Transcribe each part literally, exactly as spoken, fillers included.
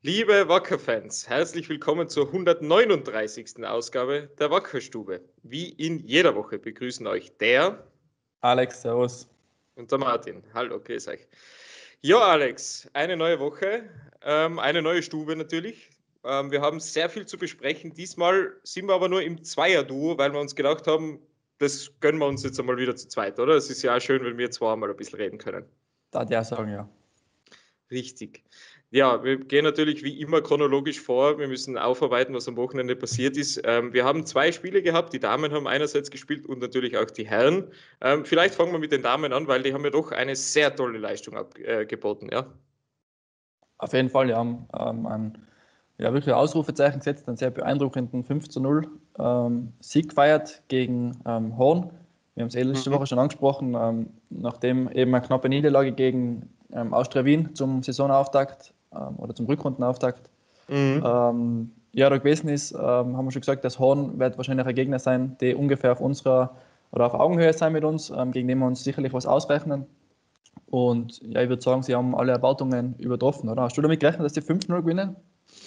Liebe Wacker-Fans, herzlich willkommen zur hundertneununddreißigsten Ausgabe der Wackerstube. Wie in jeder Woche begrüßen euch der Alex, servus. Und der Martin. Hallo, grüß euch. Ja, Alex, eine neue Woche, ähm, eine neue Stube natürlich. Ähm, wir haben sehr viel zu besprechen. Diesmal sind wir aber nur im Zweier-Duo, weil wir uns gedacht haben, das gönnen wir uns jetzt einmal wieder zu zweit, oder? Es ist ja auch schön, wenn wir zwei mal ein bisschen reden können. Da die auch sagen, ja. Richtig. Ja, wir gehen natürlich wie immer chronologisch vor. Wir müssen aufarbeiten, was am Wochenende passiert ist. Ähm, wir haben zwei Spiele gehabt. Die Damen haben einerseits gespielt und natürlich auch die Herren. Ähm, vielleicht fangen wir mit den Damen an, weil die haben ja doch eine sehr tolle Leistung abgeboten, äh, ja? Auf jeden Fall, die haben ähm, ein ja, wirklich Ausrufezeichen gesetzt, einen sehr beeindruckenden fünf zu null ähm, Sieg gefeiert gegen ähm, Horn. Wir haben es eh letzte Mhm. Woche schon angesprochen, ähm, nachdem eben eine knappe Niederlage gegen ähm, Austria Wien zum Saisonauftakt ähm, oder zum Rückrundenauftakt Mhm. ähm, ja, da gewesen ist, ähm, haben wir schon gesagt, dass Horn wird wahrscheinlich ein Gegner sein, die ungefähr auf unserer oder auf Augenhöhe sein mit uns, ähm, gegen den wir uns sicherlich was ausrechnen. Und ja, ich würde sagen, sie haben alle Erwartungen übertroffen, oder? Hast du damit gerechnet, dass sie fünf null gewinnen?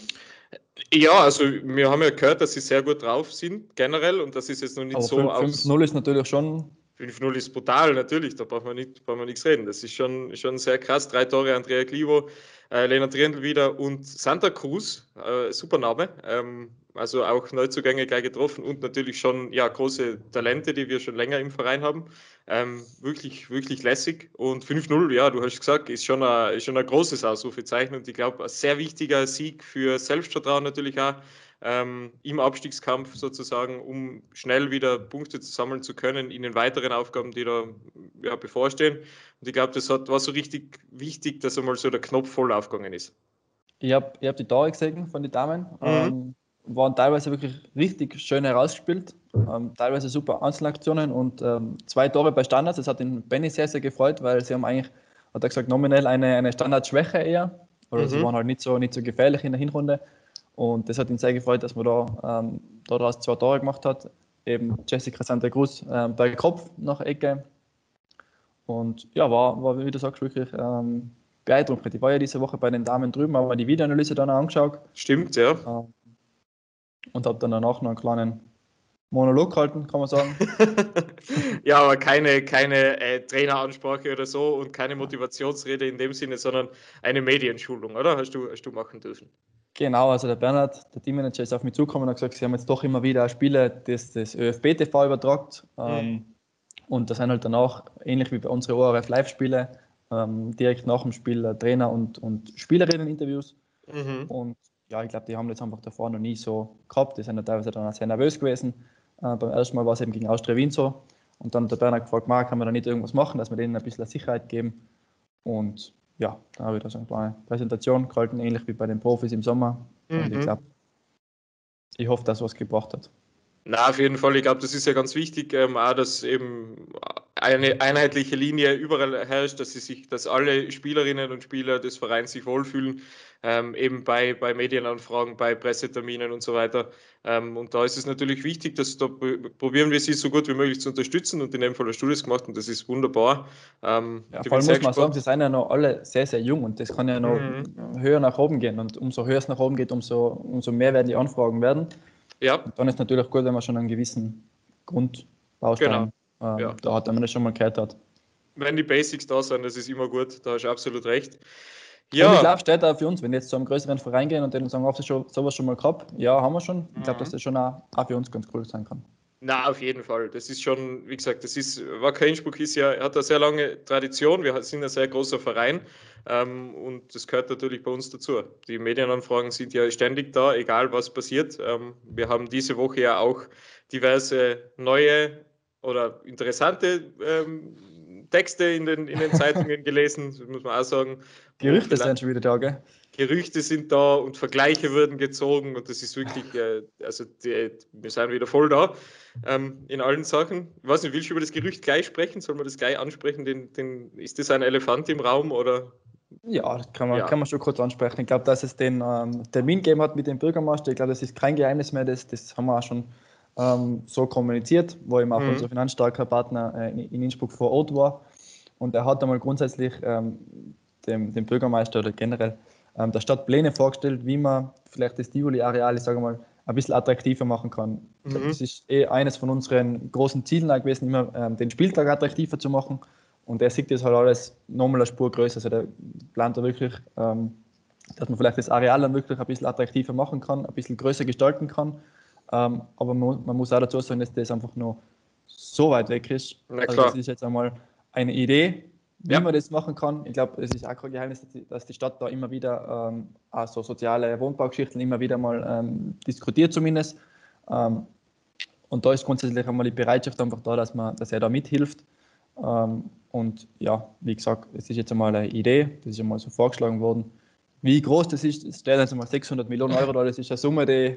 Ja, also wir haben ja gehört, dass sie sehr gut drauf sind, generell, und das ist jetzt noch nicht Aber so fünf aus. null ist natürlich schon. fünf null ist brutal, natürlich, da braucht man, nicht, braucht man nichts reden. Das ist schon, schon sehr krass. Drei Tore, Andrea Klivo, äh, Lena Triendl wieder und Santa Cruz, äh, super Name. Ähm, also auch Neuzugänge gleich getroffen und natürlich schon ja, große Talente, die wir schon länger im Verein haben. Ähm, wirklich, wirklich lässig. Und fünf null, ja, du hast gesagt, ist schon ein, ist schon ein großes Ausrufezeichen und ich glaube, ein sehr wichtiger Sieg für Selbstvertrauen natürlich auch. Ähm, im Abstiegskampf sozusagen, um schnell wieder Punkte zu sammeln zu können in den weiteren Aufgaben, die da ja, bevorstehen. Und ich glaube, das hat, war so richtig wichtig, dass einmal so der Knopf voll aufgegangen ist. Ich habe ich hab die Tore gesehen von den Damen. Mhm. Ähm, waren teilweise wirklich richtig schön herausgespielt. Ähm, teilweise super Einzelaktionen und ähm, zwei Tore bei Standards. Das hat den Benny sehr, sehr gefreut, weil sie haben eigentlich, hat er gesagt, nominell eine, eine Standardschwäche eher. Oder sie Mhm. waren halt nicht so, nicht so gefährlich in der Hinrunde. Und das hat ihn sehr gefreut, dass man da ähm, daraus zwei Tore gemacht hat. Eben Jessica Santa Cruz ähm, bei Kopf nach Ecke. Und ja, war, war wie du sagst, wirklich ähm, beeindruckend. Ich war ja diese Woche bei den Damen drüben, habe mir die Videoanalyse dann auch angeschaut Stimmt, ja. ähm, und habe dann danach noch einen kleinen Monolog gehalten, kann man sagen. Ja, aber keine, keine äh, Traineransprache oder so und keine Motivationsrede in dem Sinne, sondern eine Medienschulung, oder? Hast du, hast du machen dürfen? Genau, also der Bernhard, der Teammanager, ist auf mich zugekommen und hat gesagt, sie haben jetzt doch immer wieder Spiele, das das ÖFB-T V übertragt. Mhm. Ähm, und das sind halt danach, ähnlich wie bei unseren O R F-Live-Spiele, ähm, direkt nach dem Spiel äh, Trainer- und, und Spielerinnen-Interviews. Mhm. Und ja, ich glaube, die haben das einfach davor noch nie so gehabt. Die sind ja teilweise dann auch sehr nervös gewesen. Äh, beim ersten Mal war es eben gegen Austria Wien so. Und dann hat der Bernhard gefragt, kann man da nicht irgendwas machen, dass wir denen ein bisschen Sicherheit geben. Und ja, da habe ich da so eine kleine Präsentation gehalten, ähnlich wie bei den Profis im Sommer. Und ich Mhm. glaube, ich hoffe, dass was gebracht hat. Na, auf jeden Fall. Ich glaube, das ist ja ganz wichtig, ähm, auch, dass eben eine einheitliche Linie überall herrscht, dass sie sich, dass alle Spielerinnen und Spieler des Vereins sich wohlfühlen, ähm, eben bei, bei Medienanfragen, bei Presseterminen und so weiter. Ähm, und da ist es natürlich wichtig, dass da probieren wir sie so gut wie möglich zu unterstützen und in dem Fall hast du das gemacht und das ist wunderbar. Ähm, Ja, ich vor bin allem sehr muss man sagen, sie gespannt. sind ja noch alle sehr, sehr jung und das kann ja noch Mhm. höher nach oben gehen. Und umso höher es nach oben geht, umso, umso mehr werden die Anfragen werden. Ja, Und dann ist natürlich gut, wenn man schon einen gewissen genau. Grundbaustein ähm, Ja. da hat, wenn man das schon mal gehört hat. Wenn die Basics da sind, das ist immer gut, da hast du absolut recht. Und ich Ja. glaube, steht auch für uns, wenn wir jetzt zu einem größeren Verein gehen und denen sagen, habt ihr schon, sowas schon mal gehabt? Ja, haben wir schon. Ich glaube, dass Mhm. das schon auch, auch für uns ganz cool sein kann. Na, auf jeden Fall. Das ist schon, wie gesagt, das ist, Wacker Innsbruck ist ja, hat eine sehr lange Tradition. Wir sind ein sehr großer Verein ähm, und das gehört natürlich bei uns dazu. Die Medienanfragen sind ja ständig da, egal was passiert. Ähm, wir haben diese Woche ja auch diverse neue oder interessante ähm, Texte in den, in den Zeitungen gelesen, das muss man auch sagen, wo Gerüchte vielleicht sind schon wieder da, gell? Gerüchte sind da und Vergleiche wurden gezogen und das ist wirklich, äh, also die, wir sind wieder voll da ähm, in allen Sachen. Ich weiß nicht, willst du über das Gerücht gleich sprechen? Sollen wir das gleich ansprechen? Den, den, ist das ein Elefant im Raum oder? Ja, das kann man, Ja. kann man schon kurz ansprechen. Ich glaube, dass es den ähm, Termin gegeben hat mit dem Bürgermeister. Ich glaube, das ist kein Geheimnis mehr. Das, das haben wir auch schon ähm, so kommuniziert, wo eben auch Mhm. unser finanzstarker Partner äh, in, in Innsbruck vor Ort war. Und er hat einmal grundsätzlich ähm, dem, dem Bürgermeister oder generell ähm, der Stadt Pläne vorgestellt, wie man vielleicht das Tivoli-Areal, ich sage mal, ein bisschen attraktiver machen kann. Mhm. Das ist eh eines von unseren großen Zielen gewesen, immer ähm, den Spieltag attraktiver zu machen. Und er sieht das halt alles nochmal eine Spur größer. Also der plant da wirklich, ähm, dass man vielleicht das Areal dann wirklich ein bisschen attraktiver machen kann, ein bisschen größer gestalten kann. Ähm, aber man, man muss auch dazu sagen, dass das einfach noch so weit weg ist. Also das ist jetzt einmal eine Idee, wie ja. man das machen kann. Ich glaube, es ist auch kein Geheimnis, dass die Stadt da immer wieder ähm, also soziale Wohnbaugeschichten immer wieder mal ähm, diskutiert zumindest. Ähm, und da ist grundsätzlich einmal die Bereitschaft einfach da, dass, man, dass er da mithilft. Ähm, und ja, wie gesagt, es ist jetzt einmal eine Idee, das ist einmal so vorgeschlagen worden. Wie groß das ist, das stellen jetzt mal sechshundert Millionen Euro da, das ist eine Summe, die...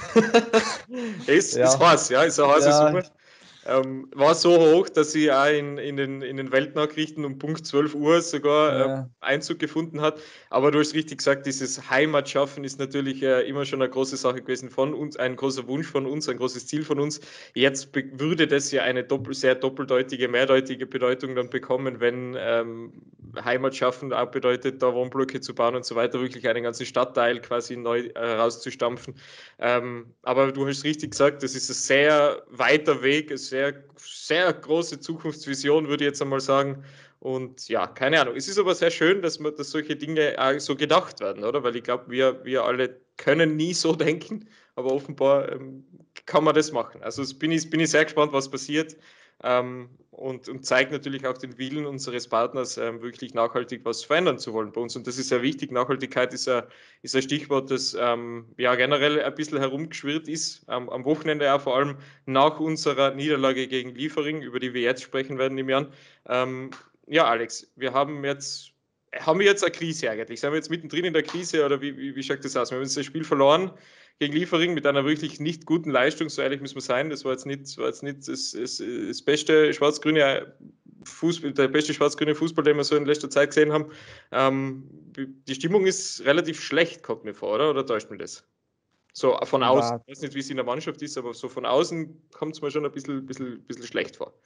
ist, ja. ist heiß, ja, ist eine heiße ja. Summe. Ähm, war so hoch, dass sie auch in, in, den, in den Weltnachrichten um Punkt zwölf Uhr sogar ja. ähm, Einzug gefunden hat. Aber du hast richtig gesagt, dieses Heimatschaffen ist natürlich äh, immer schon eine große Sache gewesen von uns, ein großer Wunsch von uns, ein großes Ziel von uns. Jetzt würde das ja eine doppel, sehr doppeldeutige, mehrdeutige Bedeutung dann bekommen, wenn ähm, Heimatschaffen auch bedeutet, da Wohnblöcke zu bauen und so weiter, wirklich einen ganzen Stadtteil quasi neu äh, rauszustampfen. Ähm, aber du hast richtig gesagt, das ist ein sehr weiter Weg, es Sehr, sehr große Zukunftsvision, würde ich jetzt einmal sagen. Und ja, keine Ahnung. Es ist aber sehr schön, dass, man, dass solche Dinge auch so gedacht werden, oder? Weil ich glaube, wir, wir alle können nie so denken, aber offenbar ähm, kann man das machen. Also bin ich, bin ich sehr gespannt, was passiert. Ähm, und, und zeigt natürlich auch den Willen unseres Partners, ähm, wirklich nachhaltig was verändern zu wollen bei uns. Und das ist sehr wichtig. Nachhaltigkeit ist ein, ist ein Stichwort, das ähm, ja generell ein bisschen herumgeschwirrt ist. Ähm, am Wochenende auch vor allem nach unserer Niederlage gegen Liefering, über die wir jetzt sprechen werden im Jahr. Ähm, ja, Alex, wir haben jetzt, haben wir jetzt eine Krise eigentlich? Sind wir jetzt mittendrin in der Krise oder wie, wie, wie schaut das aus? Wir haben jetzt das Spiel verloren gegen Liefering mit einer wirklich nicht guten Leistung, so ehrlich müssen wir sein. Das war jetzt nicht, war jetzt nicht das, das, das beste schwarz-grüne Fußball, der beste schwarz-grüne Fußball, den wir so in letzter Zeit gesehen haben. Ähm, die Stimmung ist relativ schlecht, kommt mir vor, oder? Oder täuscht mir das? So von außen, ich weiß nicht, wie es in der Mannschaft ist, aber so von außen kommt es mir schon ein bisschen, bisschen, bisschen schlecht vor.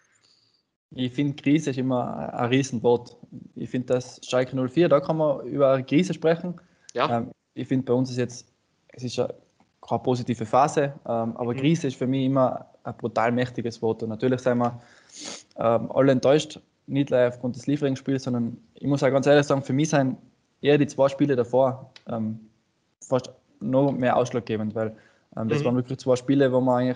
Ich finde, Krise ist immer ein Riesenwort. Ich finde, dass Schalke null vier, da kann man über eine Krise sprechen. Ja. Ähm, ich finde, bei uns ist jetzt, es ist eine, keine positive Phase, ähm, aber mhm. Krise ist für mich immer ein brutal mächtiges Wort. Und natürlich sind wir ähm, alle enttäuscht, nicht aufgrund des Lieferingsspiels, sondern ich muss auch ganz ehrlich sagen, für mich sind eher die zwei Spiele davor ähm, fast noch mehr ausschlaggebend, weil ähm, das mhm. waren wirklich zwei Spiele, wo wir eigentlich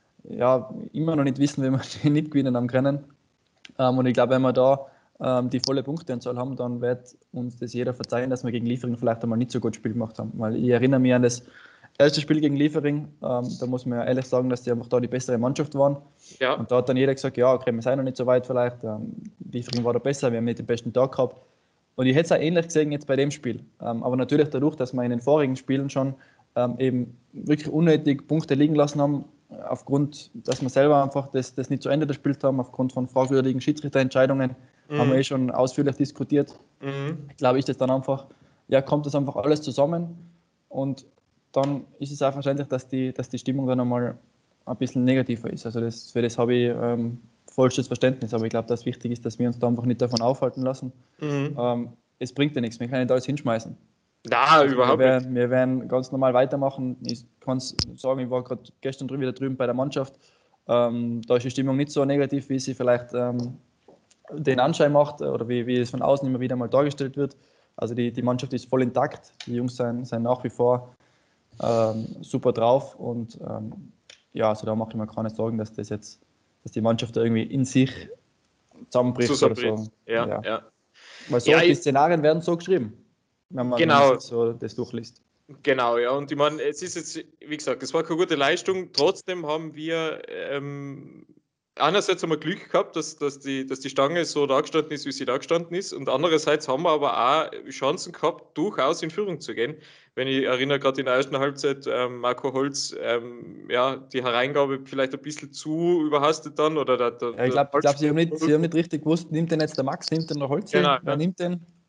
ja, immer noch nicht wissen, wie wir die nicht gewinnen haben können. Ähm, und ich glaube, wenn wir da ähm, die volle Punkteanzahl haben, dann wird uns das jeder verzeihen, dass wir gegen Liefering vielleicht einmal nicht so gut Spiel gemacht haben. Weil ich erinnere mich an das erste Spiel gegen Liefering, ähm, da muss man ja ehrlich sagen, dass die einfach da die bessere Mannschaft waren. Ja. Und da hat dann jeder gesagt, ja, okay, wir sind noch nicht so weit vielleicht, ähm, Liefering war da besser, wir haben nicht den besten Tag gehabt. Und ich hätte es auch ähnlich gesehen jetzt bei dem Spiel. Ähm, aber natürlich dadurch, dass wir in den vorigen Spielen schon ähm, eben wirklich unnötig Punkte liegen lassen haben, aufgrund, dass wir selber einfach das, das nicht zu Ende gespielt haben, aufgrund von fragwürdigen Schiedsrichterentscheidungen, mhm. haben wir eh schon ausführlich diskutiert. Mhm. Glaube ich, das dann einfach, ja, kommt das einfach alles zusammen und dann ist es auch verständlich, dass die, dass die Stimmung dann einmal ein bisschen negativer ist. Also das, für das habe ich ähm, vollstes Verständnis, aber ich glaube, dass wichtig ist, dass wir uns da einfach nicht davon aufhalten lassen. Mhm. Ähm, es bringt ja nichts, wir können nicht alles hinschmeißen. Na, also überhaupt wir werden, nicht. Wir werden ganz normal weitermachen. Ich kann sagen, ich war gerade gestern drüben, wieder drüben bei der Mannschaft. Ähm, da ist die Stimmung nicht so negativ, wie sie vielleicht ähm, den Anschein macht oder wie, wie es von außen immer wieder mal dargestellt wird. Also die, die Mannschaft ist voll intakt. Die Jungs sind, sind nach wie vor ähm, super drauf und ähm, ja, also da mache ich mir keine Sorgen, dass das jetzt, dass die Mannschaft da irgendwie in sich zusammenbricht oder so. Ja, ja. Ja. Weil so, ja, die Szenarien werden so geschrieben, wenn man, genau. wenn man so das durchliest. Genau, ja, und ich meine, es ist jetzt, wie gesagt, es war keine gute Leistung, trotzdem haben wir ähm, einerseits haben wir Glück gehabt, dass, dass, die, dass die Stange so da gestanden ist, wie sie da gestanden ist, und andererseits haben wir aber auch Chancen gehabt, durchaus in Führung zu gehen. Wenn ich erinnere, gerade in der ersten Halbzeit, ähm, Marco Holz, ähm, ja, die Hereingabe vielleicht ein bisschen zu überhastet dann, oder der, der, ja, ich glaube, glaub, sie, haben nicht, sie haben nicht richtig gewusst, nimmt den jetzt der Max, nimmt den der Holz, genau, wer ja. nimmt den?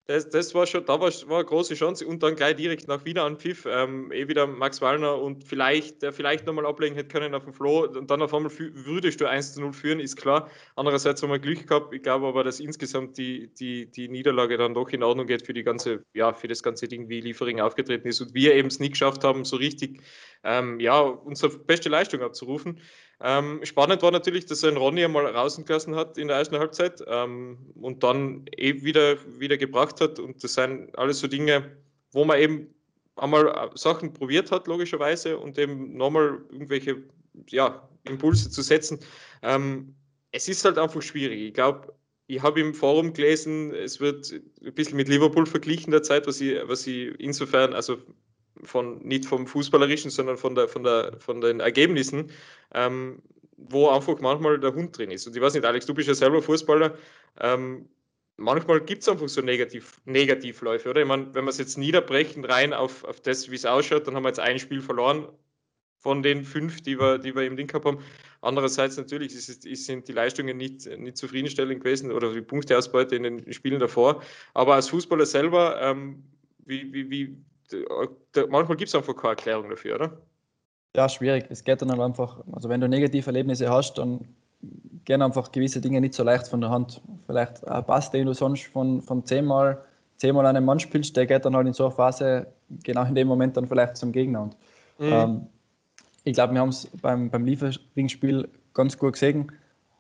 Das, das war schon, da war, war eine große Chance und dann gleich direkt nach Wiederanpfiff, ähm, eh wieder Max Wallner und vielleicht, der vielleicht nochmal ablegen hätte können auf dem Flo und dann auf einmal würdest du eins zu null führen, ist klar. Andererseits haben wir Glück gehabt, ich glaube aber, dass insgesamt die, die, die Niederlage dann doch in Ordnung geht für die ganze, ja, für das ganze Ding, wie Liefering aufgetreten ist und wir eben es nie geschafft haben, so richtig, ähm, ja, unsere beste Leistung abzurufen. Ähm, spannend war natürlich, dass er einen Ronny einmal rausgelassen hat in der ersten Halbzeit ähm, und dann eben wieder, wieder gebracht hat. Und das sind alles so Dinge, wo man eben einmal Sachen probiert hat, logischerweise, und eben nochmal irgendwelche ja, Impulse zu setzen. Ähm, es ist halt einfach schwierig. Ich glaube, ich habe im Forum gelesen, es wird ein bisschen mit Liverpool verglichen derzeit, was ich, was ich insofern, also von, nicht vom Fußballerischen, sondern von, der, von, der, von den Ergebnissen, ähm, wo einfach manchmal der Hund drin ist. Und ich weiß nicht, Alex, du bist ja selber Fußballer. Ähm, manchmal gibt es einfach so Negativ, Negativläufe, oder? Ich meine, wenn wir es jetzt niederbrechen rein auf, auf das, wie es ausschaut, dann haben wir jetzt ein Spiel verloren von den fünf, die wir, die wir im Ding gehabt haben. Andererseits natürlich ist, ist, sind die Leistungen nicht, nicht zufriedenstellend gewesen oder die Punkteausbeute in den Spielen davor. Aber als Fußballer selber, ähm, wie, wie, wie, da, manchmal gibt es einfach keine Erklärung dafür, oder? Ja, schwierig. Es geht dann halt einfach, also wenn du negative Erlebnisse hast, dann gehen einfach gewisse Dinge nicht so leicht von der Hand. Vielleicht ein Pass, den du sonst von, von zehnmal, zehnmal einem Mann spielst, der geht dann halt in so einer Phase genau in dem Moment dann vielleicht zum Gegner. Und, Mhm. ähm, ich glaube, wir haben es beim, beim Liefering-Spiel ganz gut gesehen.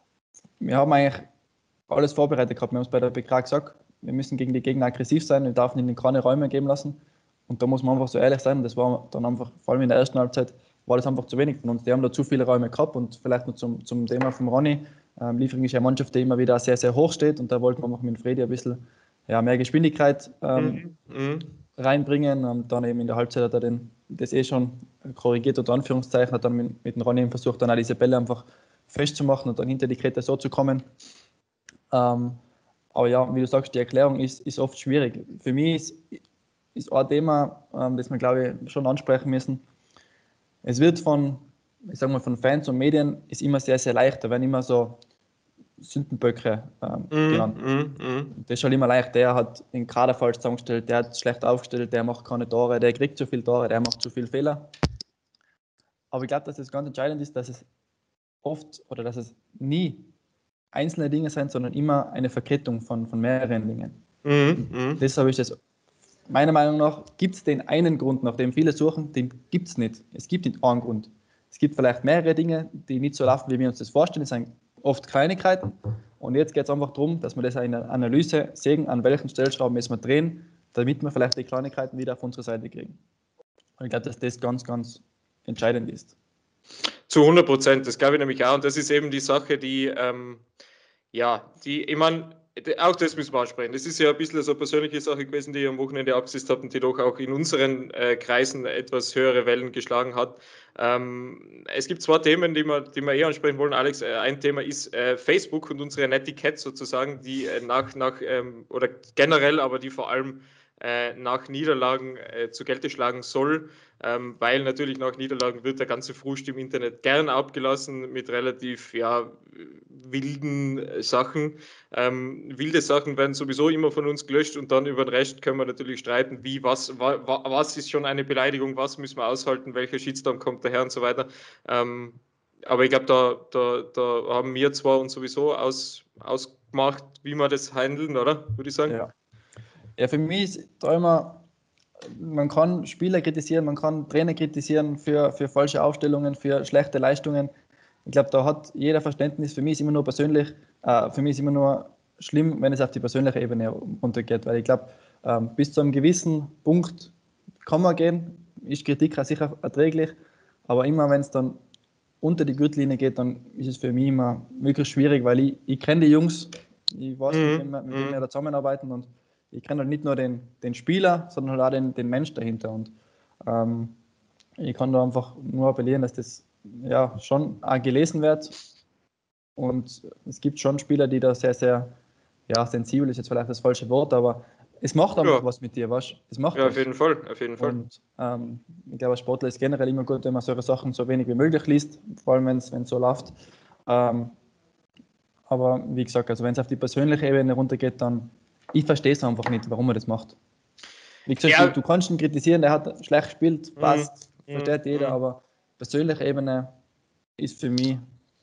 Wir haben eigentlich alles vorbereitet gehabt. Wir haben es bei der B K gesagt, wir müssen gegen die Gegner aggressiv sein, wir dürfen ihnen keine Räume geben lassen. Und da muss man einfach so ehrlich sein, das war dann einfach, vor allem in der ersten Halbzeit, war das einfach zu wenig von uns. Die haben da zu viele Räume gehabt und vielleicht noch zum, zum Thema vom Ronny. Ähm, Liefering ist ja eine Mannschaft, die immer wieder sehr, sehr hoch steht und da wollten wir auch mit Fredi ein bisschen ja, mehr Geschwindigkeit ähm, Mhm. Mhm. reinbringen. Und dann eben in der Halbzeit hat er den, das eh schon korrigiert, unter Anführungszeichen, hat dann mit, mit dem Ronny versucht, dann auch diese Bälle einfach festzumachen und dann hinter die Kette so zu kommen. Ähm, aber ja, wie du sagst, die Erklärung ist, ist oft schwierig. Für mich ist, ist ein Thema, ähm, das wir, glaube ich, schon ansprechen müssen. Es wird von, ich sag mal, von Fans und Medien ist immer sehr, sehr leicht. Da werden immer so Sündenböcke ähm, Mhm. genannt. Mhm. Mhm. Das ist halt immer leicht. Der hat den Kader falsch zusammengestellt, der hat schlecht aufgestellt, der macht keine Tore, der kriegt zu viele Tore, der macht zu viele Fehler. Aber ich glaube, dass das ganz entscheidend ist, dass es oft oder dass es nie einzelne Dinge sind, sondern immer eine Verkettung von, von mehreren Dingen. Mhm. Mhm. Deshalb ist es meiner Meinung nach, gibt es den einen Grund, nach dem viele suchen, den gibt es nicht. Es gibt nicht einen Grund. Es gibt vielleicht mehrere Dinge, die nicht so laufen, wie wir uns das vorstellen. Das sind oft Kleinigkeiten. Und jetzt geht es einfach darum, dass wir das in der Analyse sehen, an welchen Stellschrauben müssen wir drehen, damit wir vielleicht die Kleinigkeiten wieder auf unsere Seite kriegen. Und ich glaube, dass das ganz, ganz entscheidend ist. Zu hundert Prozent, das glaube ich nämlich auch. Und das ist eben die Sache, die, ähm, ja, die, ich meine, auch das müssen wir ansprechen. Das ist ja ein bisschen so eine persönliche Sache gewesen, die ich am Wochenende abgesetzt habe und die doch auch in unseren äh, Kreisen etwas höhere Wellen geschlagen hat. Ähm, es gibt zwei Themen, die wir, die wir eher ansprechen wollen, Alex. Äh, ein Thema ist äh, Facebook und unsere Netiquette sozusagen, die äh, nach, nach ähm, oder generell, aber die vor allem äh, nach Niederlagen äh, zu Gelte schlagen soll. Ähm, weil natürlich nach Niederlagen wird der ganze Frust im Internet gern abgelassen mit relativ ja, wilden Sachen. Ähm, wilde Sachen werden sowieso immer von uns gelöscht und dann über den Rest können wir natürlich streiten, wie, was, wa, was ist schon eine Beleidigung, was müssen wir aushalten, welcher Shitstorm kommt daher und so weiter. Ähm, aber ich glaube, da, da, da haben wir zwar uns sowieso aus, ausgemacht, wie wir das handeln, oder? Würde ich sagen. Ja. Ja, für mich ist da immer, man kann Spieler kritisieren, man kann Trainer kritisieren für, für falsche Aufstellungen, für schlechte Leistungen. Ich glaube, da hat jeder Verständnis. Für mich ist immer nur persönlich, äh, für mich ist immer nur schlimm, wenn es auf die persönliche Ebene runtergeht, weil ich glaube, ähm, bis zu einem gewissen Punkt kann man gehen, ist Kritik auch sicher erträglich, aber immer wenn es dann unter die Gürtellinie geht, dann ist es für mich immer wirklich schwierig, weil ich, ich kenne die Jungs, ich weiß, mit wem, Mhm. mit wem wir da zusammenarbeiten und ich kenne halt nicht nur den, den Spieler, sondern halt auch den, den Mensch dahinter. Und ähm, ich kann da einfach nur appellieren, dass das ja schon auch gelesen wird. Und es gibt schon Spieler, die da sehr, sehr ja, sensibel ist jetzt vielleicht das falsche Wort, aber es macht einfach Ja. was mit dir, weißt? Es macht Ja, was. auf jeden Fall, auf jeden Fall. Und ähm, ich glaube, als Sportler ist generell immer gut, wenn man solche Sachen so wenig wie möglich liest, vor allem wenn es so läuft. Ähm, aber wie gesagt, also wenn es auf die persönliche Ebene runtergeht, dann ich verstehe es einfach nicht, warum er das macht. Wie gesagt, Ja. du, du kannst ihn kritisieren, er hat schlecht gespielt, passt, Mm, versteht mm, jeder, mm. aber persönliche Ebene ist für mich.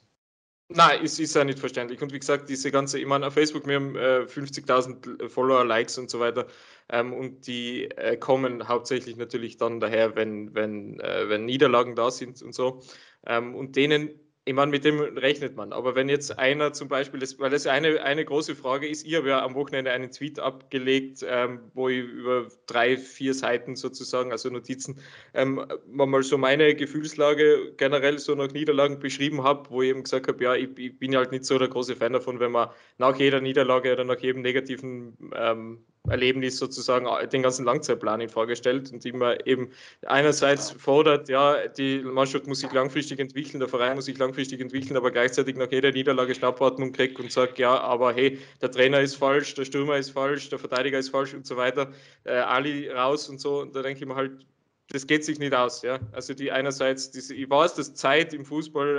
Nein, es ist ja nicht verständlich. Und wie gesagt, diese ganze, ich meine, auf Facebook, wir haben äh, fünfzigtausend Follower, Likes und so weiter. Ähm, und die äh, kommen hauptsächlich natürlich dann daher, wenn, wenn, äh, wenn Niederlagen da sind und so. Ähm, und denen, ich meine, mit dem rechnet man. Aber wenn jetzt einer zum Beispiel, das, weil das eine, eine große Frage ist, ich habe ja am Wochenende einen Tweet abgelegt, ähm, wo ich über drei, vier Seiten sozusagen, also Notizen, ähm, mal so meine Gefühlslage generell so nach Niederlagen beschrieben habe, wo ich eben gesagt habe, ja, ich, ich bin halt nicht so der große Fan davon, wenn man nach jeder Niederlage oder nach jedem negativen ähm, Erlebnis sozusagen den ganzen Langzeitplan in Frage stellt und immer eben einerseits fordert, ja, die Mannschaft muss sich langfristig entwickeln, der Verein muss sich langfristig entwickeln, aber gleichzeitig nach jeder Niederlage Schnappatmung kriegt und sagt, ja, aber hey, der Trainer ist falsch, der Stürmer ist falsch, der Verteidiger ist falsch und so weiter, äh, Ali raus und so, und da denke ich mir halt, das geht sich nicht aus, ja. Also die einerseits, diese, ich weiß, dass Zeit im Fußball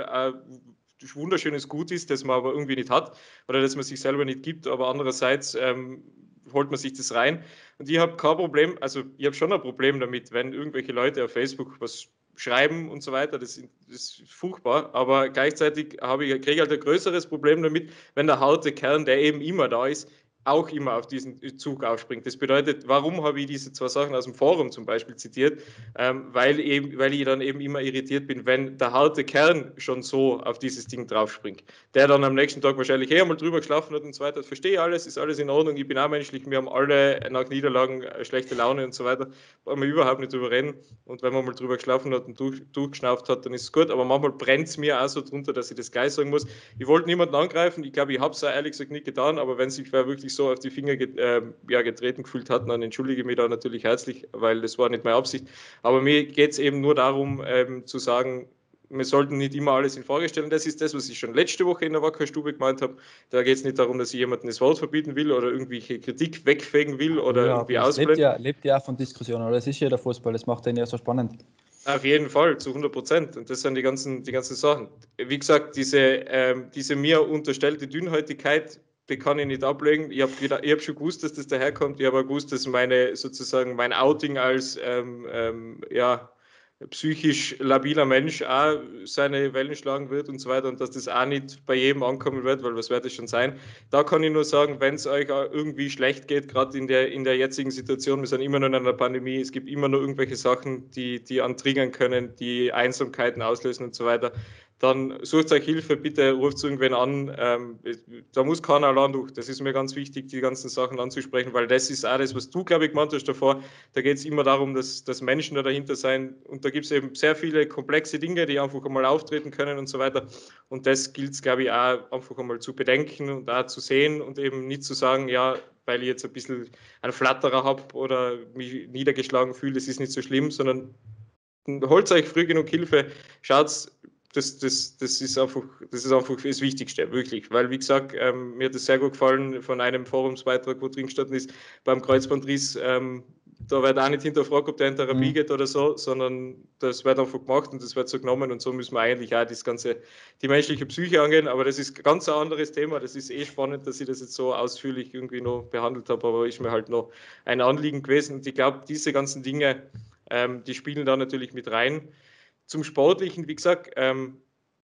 äh, wunderschönes Gut ist, das man aber irgendwie nicht hat oder das man sich selber nicht gibt, aber andererseits ähm, holt man sich das rein. Und ich habe kein Problem, also ich habe schon ein Problem damit, wenn irgendwelche Leute auf Facebook was schreiben und so weiter, das, das ist furchtbar, aber gleichzeitig habe ich, kriege ich halt ein größeres Problem damit, wenn der harte Kern, der eben immer da ist, auch immer auf diesen Zug aufspringt. Das bedeutet, warum habe ich diese zwei Sachen aus dem Forum zum Beispiel zitiert? Ähm, weil, eben, weil ich dann eben immer irritiert bin, wenn der harte Kern schon so auf dieses Ding draufspringt. Der dann am nächsten Tag wahrscheinlich eh einmal drüber geschlafen hat und so weiter. Verstehe alles, ist alles in Ordnung, ich bin auch menschlich, wir haben alle nach Niederlagen schlechte Laune und so weiter. Wollen wir überhaupt nicht drüber reden. Und wenn man mal drüber geschlafen hat und durch, durchgeschnauft hat, dann ist es gut. Aber manchmal brennt es mir auch so drunter, dass ich das gleich sagen muss. Ich wollte niemanden angreifen, ich glaube, ich habe es auch ehrlich gesagt nicht getan, aber wenn sich wer wirklich so auf die Finger get, äh, ja, getreten gefühlt hat, dann entschuldige ich mich da natürlich herzlich, weil das war nicht meine Absicht. Aber mir geht es eben nur darum, ähm, zu sagen, wir sollten nicht immer alles in Frage stellen. Das ist das, was ich schon letzte Woche in der Wackerstube gemeint habe. Da geht es nicht darum, dass ich jemandem das Wort verbieten will oder irgendwelche Kritik wegfegen will oder Ja, irgendwie aber es lebt ausblenden. ja, lebt ja auch von Diskussionen, oder? Das ist ja der Fußball, das macht den ja so spannend. Auf jeden Fall, zu hundert Prozent. Und das sind die ganzen, die ganzen Sachen. Wie gesagt, diese, ähm, diese mir unterstellte Dünnhäutigkeit, die kann ich nicht ablegen. Ich habe hab schon gewusst, dass das daherkommt. Ich habe auch gewusst, dass meine, sozusagen mein Outing als ähm, ähm, ja, psychisch labiler Mensch auch seine Wellen schlagen wird und so weiter und dass das auch nicht bei jedem ankommen wird, weil was wird es schon sein. Da kann ich nur sagen, wenn es euch irgendwie schlecht geht, gerade in der, in der jetzigen Situation, wir sind immer noch in einer Pandemie, es gibt immer noch irgendwelche Sachen, die, die antriggern können, die Einsamkeiten auslösen und so weiter, dann sucht euch Hilfe, bitte ruft irgendwen an. Ähm, da muss keiner allein durch. Das ist mir ganz wichtig, die ganzen Sachen anzusprechen, weil das ist auch das, was du, glaube ich, gemeint hast davor. Da geht es immer darum, dass, dass Menschen da dahinter sein. Und da gibt es eben sehr viele komplexe Dinge, die einfach einmal auftreten können und so weiter. Und das gilt es, glaube ich, auch einfach einmal zu bedenken und auch zu sehen und eben nicht zu sagen, ja, weil ich jetzt ein bisschen einen Flatterer habe oder mich niedergeschlagen fühle, das ist nicht so schlimm, sondern holt euch früh genug Hilfe, schaut, das, das, das ist einfach, das ist einfach das Wichtigste, wirklich. Weil, wie gesagt, ähm, mir hat es sehr gut gefallen von einem Forumsbeitrag, wo drin gestanden ist, beim Kreuzbandriss, ähm, da wird auch nicht hinterfragt, ob der in Therapie mhm. geht oder so, sondern das wird einfach gemacht und das wird so genommen und so müssen wir eigentlich auch das ganze, die menschliche Psyche angehen, aber das ist ein ganz anderes Thema, das ist eh spannend, dass ich das jetzt so ausführlich irgendwie noch behandelt habe, aber ist mir halt noch ein Anliegen gewesen und ich glaube, diese ganzen Dinge, ähm, die spielen da natürlich mit rein. Zum Sportlichen, wie gesagt, ähm,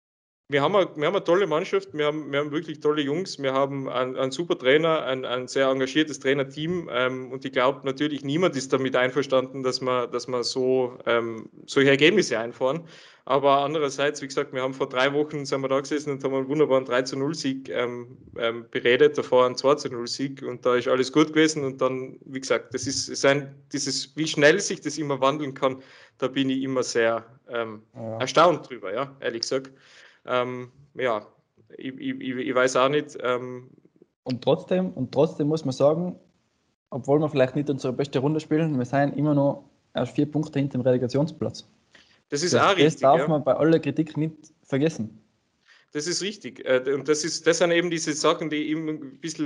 wir haben, eine, wir haben eine tolle Mannschaft, wir haben, wir haben wirklich tolle Jungs, wir haben einen, einen super Trainer, ein, ein sehr engagiertes Trainerteam ähm, und ich glaube natürlich, niemand ist damit einverstanden, dass wir, dass wir so, ähm, solche Ergebnisse einfahren. Aber andererseits, wie gesagt, wir haben vor drei Wochen sind wir da gesessen und haben einen wunderbaren drei zu null Sieg ähm, ähm, beredet, davor einen zwei zu null Sieg und da ist alles gut gewesen und dann, wie gesagt, das ist, ist ein, dieses, wie schnell sich das immer wandeln kann, da bin ich immer sehr ähm, ja. erstaunt drüber, ja, ehrlich gesagt. Ähm, ja, ich, ich, ich weiß auch nicht. Ähm, und, trotzdem, und trotzdem muss man sagen, obwohl wir vielleicht nicht unsere beste Runde spielen, wir sind immer noch erst vier Punkte hinter dem Relegationsplatz. Das ist das, auch richtig. Das darf ja. man bei aller Kritik nicht vergessen. Das ist richtig. Und das, ist, das sind eben diese Sachen, die eben ein bisschen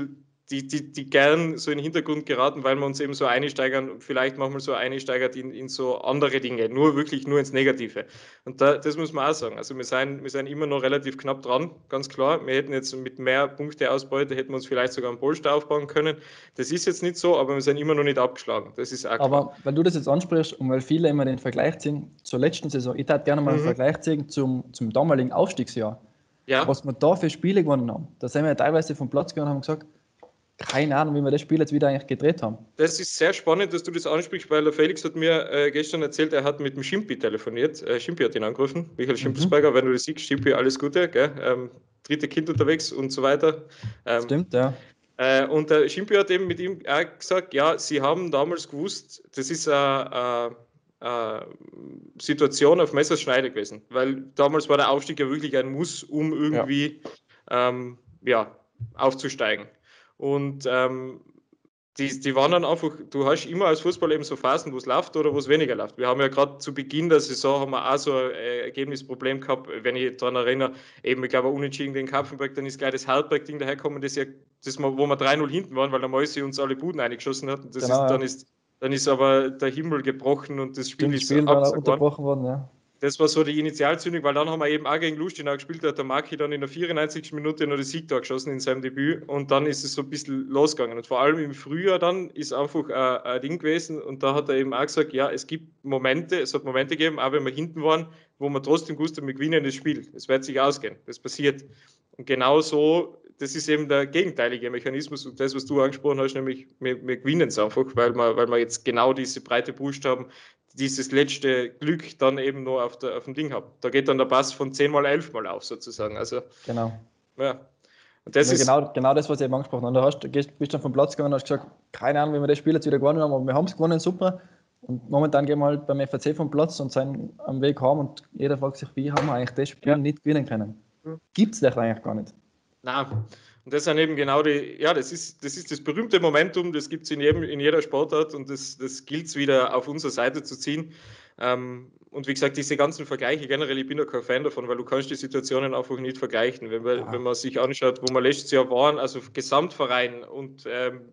die, die, die gern so in den Hintergrund geraten, weil wir uns eben so einsteigern, vielleicht manchmal so einsteigert in, in so andere Dinge, nur wirklich nur ins Negative. Und da, das muss man auch sagen. Also wir sind, wir sind immer noch relativ knapp dran, ganz klar. Wir hätten jetzt mit mehr Punkteausbeute, hätten wir uns vielleicht sogar einen Polster aufbauen können. Das ist jetzt nicht so, aber wir sind immer noch nicht abgeschlagen. Das ist auch klar. Aber wenn du das jetzt ansprichst und weil viele immer den Vergleich ziehen zur letzten Saison, ich würde gerne mal einen Mhm. Vergleich ziehen zum, zum damaligen Aufstiegsjahr. Ja, Was wir da für Spiele gewonnen haben. Da sind wir ja teilweise vom Platz gegangen und haben gesagt, keine Ahnung, wie wir das Spiel jetzt wieder eigentlich gedreht haben. das ist sehr spannend, dass du das ansprichst, weil der Felix hat mir äh, gestern erzählt, er hat mit dem Schimpi telefoniert. Äh, Schimpi hat ihn angerufen, Michael Schimpelsberger, wenn du das siehst, Schimpi, alles Gute, gell? Ähm, dritte Kind unterwegs und so weiter. Ähm, Stimmt, ja. Äh, und der Schimpi hat eben mit ihm auch gesagt, ja, sie haben damals gewusst, das ist eine, eine Situation auf Messerschneide gewesen, weil damals war der Aufstieg ja wirklich ein Muss, um irgendwie ja. Ähm, ja, aufzusteigen. Und ähm, die, die waren dann einfach, du hast immer als Fußball eben so Phasen, wo es läuft oder wo es weniger läuft. Wir haben ja gerade zu Beginn der Saison haben wir auch so ein Ergebnisproblem gehabt, wenn ich daran erinnere, eben, ich glaube, unentschieden gegen Kapfenberg, dann ist gleich das Halbberg-Ding daherkommen, das ja, das, wo wir drei null hinten waren, weil der Mäusi uns alle Buden eingeschossen hat. Und das genau, ist, dann, ja. ist, dann ist aber der Himmel gebrochen und das Spiel Stimmt, ist Spiel war unterbrochen worden, ja. Das war so die Initialzündung, weil dann haben wir eben auch gegen Lustenau gespielt, da hat der Maki dann in der vierundneunzigsten Minute noch das Siegtor geschossen in seinem Debüt und dann ist es so ein bisschen losgegangen. Und vor allem im Frühjahr dann ist einfach ein, ein Ding gewesen und da hat er eben auch gesagt, ja, es gibt Momente, es hat Momente gegeben, auch wenn wir hinten waren, wo wir trotzdem gewusst haben, wir gewinnen das Spiel. Es wird sich ausgehen, das passiert. Und genau so, das ist eben der gegenteilige Mechanismus und das, was du angesprochen hast, nämlich wir, wir gewinnen es einfach, weil wir, weil wir jetzt genau diese breite Brust haben, dieses letzte Glück dann eben nur auf, der, auf dem Ding habe. Da geht dann der Pass von zehn mal elf mal auf, sozusagen. Also, genau. Ja. Und das ja, ist genau, genau das, was ich eben angesprochen habe. Da hast, gehst, bist dann vom Platz gegangen und hast gesagt, keine Ahnung, wie wir das Spiel jetzt wieder gewonnen haben, aber wir haben es gewonnen, super. Und momentan gehen wir halt beim F A C vom Platz und sind am Weg heim und jeder fragt sich, wie haben wir eigentlich das Spiel ja. nicht gewinnen können? Gibt es das eigentlich gar nicht? Nein. Und das sind eben genau die, ja, das ist das, ist das berühmte Momentum, das gibt es in, in jeder Sportart und das, das gilt es wieder auf unsere Seite zu ziehen. Ähm, und wie gesagt, diese ganzen Vergleiche, generell, ich bin da kein Fan davon, weil du kannst die Situationen einfach nicht vergleichen. Wenn man, ja. wenn man sich anschaut, wo wir letztes Jahr waren, also Gesamtverein und ähm,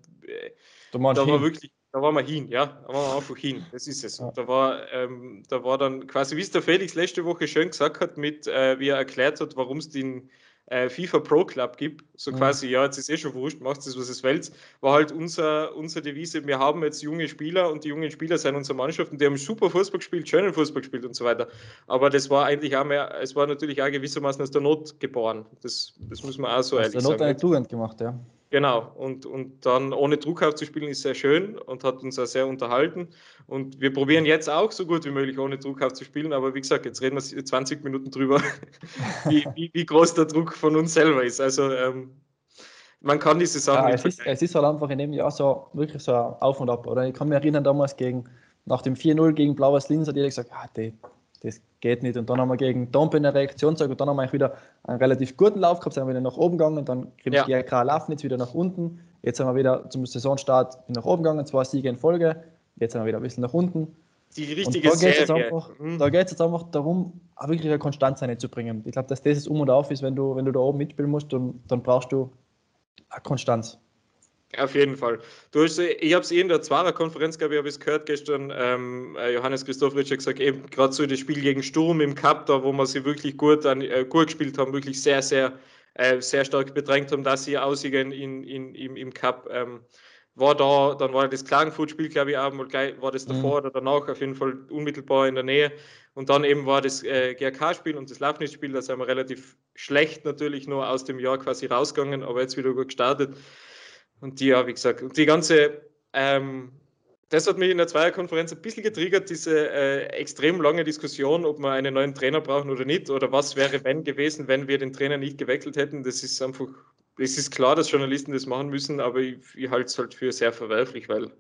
da war hin. wirklich, da waren wir hin, ja, da waren wir einfach hin, das ist es. Ja. Und da war, ähm, da war dann quasi, wie es der Felix letzte Woche schön gesagt hat, mit, äh, wie er erklärt hat, warum es den FIFA Pro Club gibt, so quasi, ja, jetzt ist eh schon wurscht, macht es, was es will, war halt unser, unsere Devise, wir haben jetzt junge Spieler und die jungen Spieler sind unsere Mannschaft und die haben super Fußball gespielt, schönen Fußball gespielt und so weiter. Aber das war eigentlich auch mehr, es war natürlich auch gewissermaßen aus der Not geboren. Das, das muss man auch so aus ehrlich sagen. Aus der Not eine Tugend gemacht, ja. Genau, und, und dann ohne Druck aufzuspielen ist sehr schön und hat uns auch sehr unterhalten. Und wir probieren jetzt auch so gut wie möglich ohne Druck aufzuspielen, aber wie gesagt, jetzt reden wir zwanzig Minuten drüber, wie, wie, wie groß der Druck von uns selber ist. Also ähm, man kann diese Sachen ja, nicht es ist, es ist halt einfach in dem Jahr so wirklich so auf und ab. Oder ich kann mich erinnern, damals gegen, nach dem vier null gegen Blaues Linz hat jeder gesagt, ah, die, das geht nicht. Und dann haben wir gegen Dompe eine Reaktion gezeigt und dann haben wir wieder einen relativ guten Lauf gehabt, sind wir wieder nach oben gegangen, dann kriegt ja. G R K Lafnitz wieder nach unten. Jetzt sind wir wieder zum Saisonstart nach oben gegangen, zwei Siege in Folge. Jetzt sind wir wieder ein bisschen nach unten. Die richtige und da geht es Serie. einfach, mhm. Da geht es jetzt einfach darum, auch wirklich eine Konstanz reinzubringen. Ich glaube, dass das Um und Auf ist, wenn du, wenn du da oben mitspielen musst, dann, dann brauchst du eine Konstanz. Auf jeden Fall. Du hast, ich habe es eh in der Zwarer-Konferenz, glaube ich, habe ich es gehört gestern, ähm, Johannes Christopheritsch hat gesagt, eben gerade so das Spiel gegen Sturm im Cup, da wo wir sie wirklich gut, an, äh, gut gespielt haben, wirklich sehr, sehr, äh, sehr stark bedrängt haben, dass sie aussiegen in, in, im, im Cup. Ähm, war da, dann war das Klagenfurt-Spiel, glaube ich, auch mal gleich, war das davor mhm. oder danach, auf jeden Fall unmittelbar in der Nähe. Und dann eben war das äh, G R K-Spiel und das Lafnitz-Spiel, da sind wir relativ schlecht natürlich nur aus dem Jahr quasi rausgegangen, aber jetzt wieder gut gestartet. Und die, ja, wie gesagt, und die ganze, ähm, das hat mich in der Zweierkonferenz ein bisschen getriggert, diese äh, extrem lange Diskussion, ob wir einen neuen Trainer brauchen oder nicht, oder was wäre, wenn gewesen, wenn wir den Trainer nicht gewechselt hätten. Das ist einfach, es ist klar, dass Journalisten das machen müssen, aber ich, ich halte es halt für sehr verwerflich, weil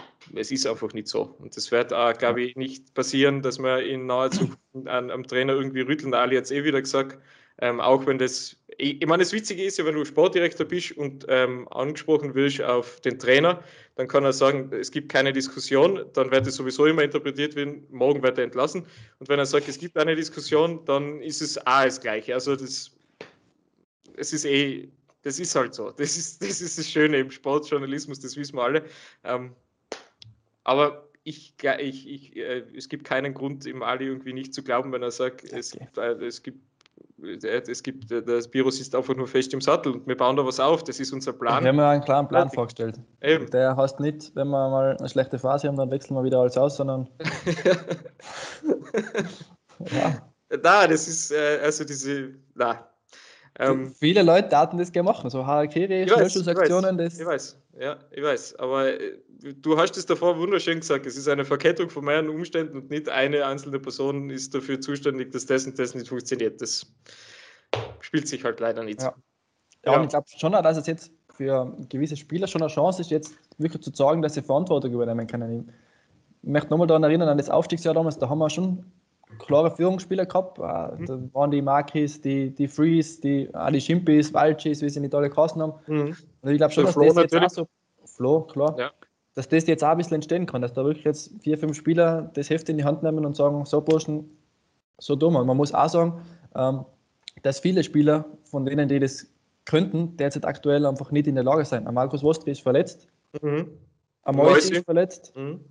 es ist einfach nicht so. Und das wird auch, glaube ich, nicht passieren, dass wir in naher Zukunft an, am Trainer irgendwie rütteln. Ali hat es eh wieder gesagt, ähm, auch wenn das, ich, ich meine, das Witzige ist ja, wenn du Sportdirektor bist und ähm, angesprochen wirst auf den Trainer, dann kann er sagen, es gibt keine Diskussion, dann wird es sowieso immer interpretiert werden, morgen wird er entlassen. Und wenn er sagt, es gibt eine Diskussion, dann ist es auch das Gleiche. Also das, es ist eh das ist halt so. Das ist, das ist das Schöne im Sportjournalismus, das wissen wir alle. Ähm, aber ich, ich, ich, äh, es gibt keinen Grund, im Ali irgendwie nicht zu glauben, wenn er sagt, okay. es, äh, es gibt es gibt, das Virus ist einfach nur fest im Sattel und wir bauen da was auf, das ist unser Plan. Wir haben ja einen klaren Plan Fertig. vorgestellt. Eben. Der heißt nicht, wenn wir mal eine schlechte Phase haben, dann wechseln wir wieder alles aus, sondern ja. Na, das ist äh, also diese, na. Ähm, Viele Leute hatten das gerne machen, so Harakiri, Schnellschussaktionen. Ich, ich weiß, ja, ich weiß, aber äh, du hast es davor wunderschön gesagt, es ist eine Verkettung von mehreren Umständen und nicht eine einzelne Person ist dafür zuständig, dass das und das nicht funktioniert. Das spielt sich halt leider nicht. Ja, ja, ja. Und ich glaube schon, dass es jetzt für gewisse Spieler schon eine Chance ist, jetzt wirklich zu sagen, dass sie Verantwortung übernehmen können. Ich möchte nochmal daran erinnern, an das Aufstiegsjahr damals, da haben wir schon klare Führungsspieler gehabt. Mhm. Da waren die Marquis, die, die Freeze, die, ah, die Schimpis, Walchis, wie sie nicht alle geheißen haben. Mhm. Und ich glaube schon, dass Flo das jetzt natürlich. auch so, Flo, klar, ja. dass das jetzt auch ein bisschen entstehen kann, dass da wirklich jetzt vier, fünf Spieler das Heft in die Hand nehmen und sagen, so Burschen, so dumm. Und man muss auch sagen, ähm, dass viele Spieler, von denen, die das könnten, derzeit aktuell einfach nicht in der Lage sind. Markus Wostri ist verletzt, mhm. Amoisi ist verletzt, mhm.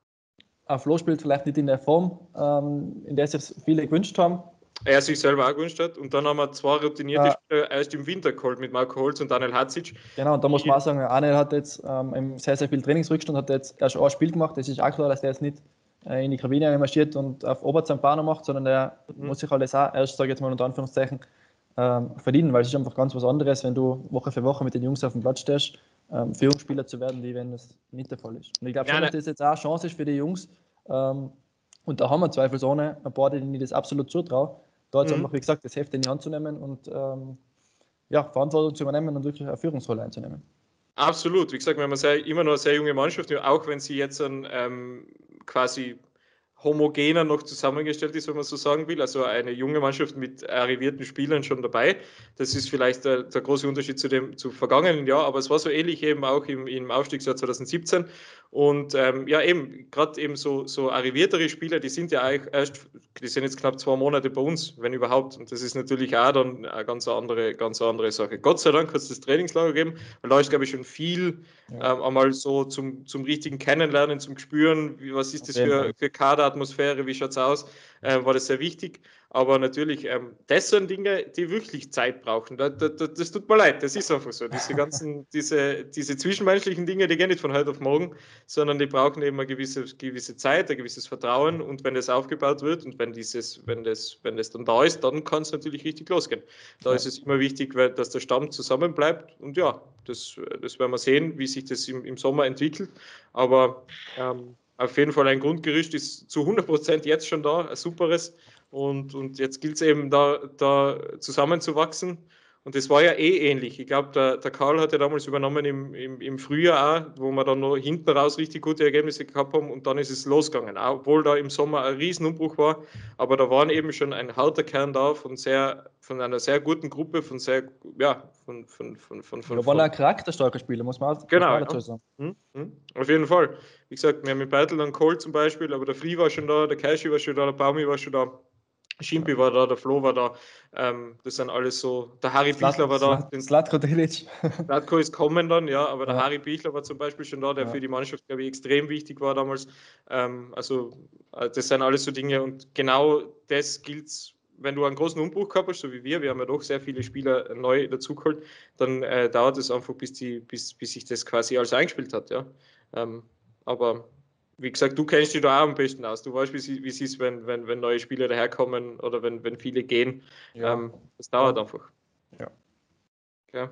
Flo spielt vielleicht nicht in der Form, ähm, in der sich viele gewünscht haben. Er sich selber auch gewünscht hat. Und dann haben wir zwei routinierte ja. Spieler erst im Winter geholt mit Marco Holz und Daniel Hatzic. Genau, und da muss man auch sagen, Arnel hat jetzt ähm, sehr, sehr viel Trainingsrückstand, hat jetzt erst ein Spiel gemacht. Es ist auch klar, dass der jetzt nicht äh, in die Kabine marschiert und auf Oberzampano macht, sondern der mhm. muss sich alles auch erst, sage ich jetzt mal unter Anführungszeichen, ähm, verdienen, weil es ist einfach ganz was anderes, wenn du Woche für Woche mit den Jungs auf dem Platz stehst, ähm, Führungsspieler zu werden, wie wenn das nicht der Fall ist. Und ich glaube schon, ja, dass das jetzt auch eine Chance ist für die Jungs. Ähm, und da haben wir zweifelsohne ein paar, denen ich das absolut zutraue, da jetzt mhm. einfach, wie gesagt, das Heft in die Hand zu nehmen und ähm, ja, Verantwortung zu übernehmen und wirklich eine Führungsrolle einzunehmen. Absolut. Wie gesagt, wir haben sehr, immer noch eine sehr junge Mannschaft, auch wenn sie jetzt dann ähm, quasi homogener noch zusammengestellt ist, wenn man so sagen will. Also eine junge Mannschaft mit arrivierten Spielern schon dabei. Das ist vielleicht der, der große Unterschied zu dem zu vergangenen Jahr, aber es war so ähnlich eben auch im, im Aufstiegsjahr zwanzig siebzehn. Und ähm, ja, eben, gerade eben so, so arriviertere Spieler, die sind ja eigentlich erst, die sind jetzt knapp zwei Monate bei uns, wenn überhaupt. Und das ist natürlich auch dann eine ganz andere, ganz andere Sache. Gott sei Dank hat es das Trainingslager gegeben, weil da ist, glaube ich, schon viel ja. ähm, einmal so zum, zum richtigen Kennenlernen, zum Spüren, wie, was ist das für, für Kaderatmosphäre, wie schaut es aus, äh, war das sehr wichtig. Aber natürlich, ähm, das sind Dinge, die wirklich Zeit brauchen. Da, da, da, das tut mir leid, das ist einfach so. Diese ganzen, diese, diese zwischenmenschlichen Dinge, die gehen nicht von heute auf morgen, sondern die brauchen eben eine gewisse, gewisse Zeit, ein gewisses Vertrauen. Und wenn das aufgebaut wird und wenn dieses, wenn das, wenn das dann da ist, dann kann es natürlich richtig losgehen. Da ja. ist es immer wichtig, weil, dass der Stamm zusammenbleibt. Und ja, das, das werden wir sehen, wie sich das im, im Sommer entwickelt. Aber ähm, auf jeden Fall ein Grundgerüst ist zu hundert Prozent jetzt schon da, ein superes. Und, und jetzt gilt es eben, da, da zusammenzuwachsen. Und das war ja eh ähnlich. Ich glaube, der, der Karl hat ja damals übernommen im, im, im Frühjahr auch, wo wir dann noch hinten raus richtig gute Ergebnisse gehabt haben und dann ist es losgegangen. Auch, obwohl da im Sommer ein Riesenumbruch war, aber da waren eben schon ein harter Kern da von, sehr, von einer sehr guten Gruppe, von sehr, ja, von... von, von, von, von da waren auch charakterstarke Spieler, muss man, genau, muss man dazu sagen. Ja. Hm, hm, auf jeden Fall. Wie gesagt, wir haben mit Beitel dann Kohl zum Beispiel, aber der Fli war schon da, der Kaishi war schon da, der Baumi war schon da. Schimpi war da, der Flo war da, ähm, das sind alles so, der Harry Slat, Bichler war da. Slat, Slatko Delic. Slatko ist kommen dann, ja, aber der ja. Harry Bichler war zum Beispiel schon da, der ja. für die Mannschaft, glaube ich, extrem wichtig war damals. Ähm, also das sind alles so Dinge und genau das gilt, wenn du einen großen Umbruch gehabt hast, so wie wir, wir haben ja doch sehr viele Spieler neu dazugeholt, dann äh, dauert es einfach, bis, die, bis, bis sich das quasi alles eingespielt hat, ja. Ähm, aber wie gesagt, du kennst dich da auch am besten aus. Du weißt, wie es ist, wenn, wenn, wenn neue Spieler daherkommen oder wenn, wenn viele gehen. Ja. Ähm, das dauert ja. einfach. Ja. Okay.